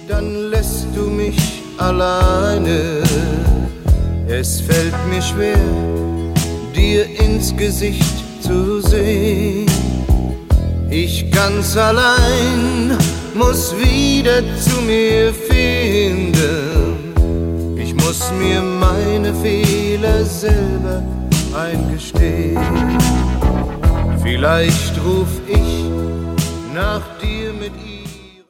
dann lässt du mich alleine. Es fällt mir schwer, dir ins Gesicht zu sehen. Ich ganz allein muss wieder zu mir finden. Ich muss mir meine Fehler selber eingestehen. Vielleicht ruf ich nach dir mit ihr.